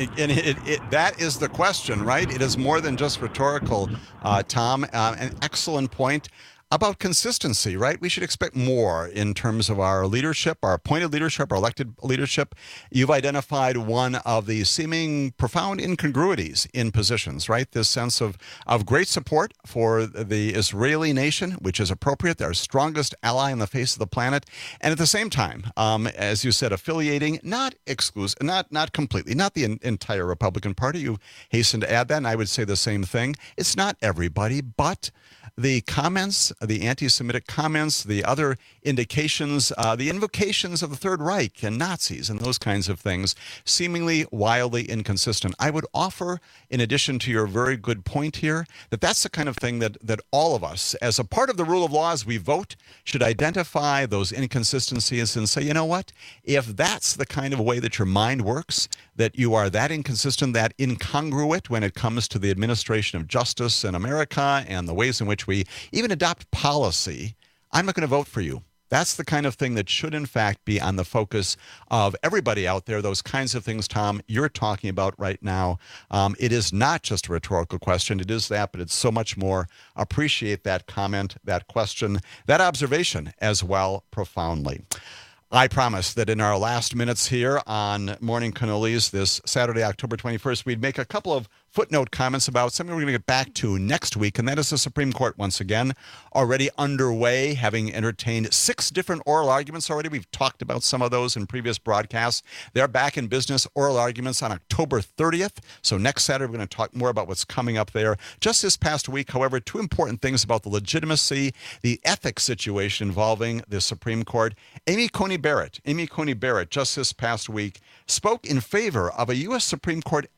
that is the question, right? It is more than just rhetorical, Tom. An excellent point about consistency, right? We should expect more in terms of our leadership, our appointed leadership, our elected leadership. You've identified one of the seeming profound incongruities in positions, right? This sense of great support for the Israeli nation, which is appropriate, our strongest ally on the face of the planet. And at the same time, as you said, affiliating, not exclusive, not completely, not the entire Republican Party. You hasten to add that, and I would say the same thing. It's not everybody, but the comments, the anti-Semitic comments, the other indications, the invocations of the Third Reich and Nazis and those kinds of things, seemingly wildly inconsistent. I would offer, in addition to your very good point here, that that's the kind of thing that all of us, as a part of the rule of law as we vote, should identify those inconsistencies and say, you know what, if that's the kind of way that your mind works, that you are that inconsistent, that incongruent when it comes to the administration of justice in America and the ways in which we even adopt policy, I'm not going to vote for you. That's the kind of thing that should, in fact, be on the focus of everybody out there, those kinds of things, Tom, you're talking about right now. It is not just a rhetorical question. It is that, but it's so much more. Appreciate that comment, that question, that observation as well profoundly. I promise that in our last minutes here on Morning Cannolis this Saturday, October 21st, we'd make a couple of footnote comments about something we're going to get back to next week, and that is the Supreme Court once again, already underway, having entertained 6 different oral arguments already. We've talked about some of those in previous broadcasts. They're back in business, oral arguments on October 30th. So next Saturday, we're going to talk more about what's coming up there. Just this past week, however, 2 important things about the legitimacy, the ethics situation involving the Supreme Court. Amy Coney Barrett, just this past week, spoke in favor of a U.S. Supreme Court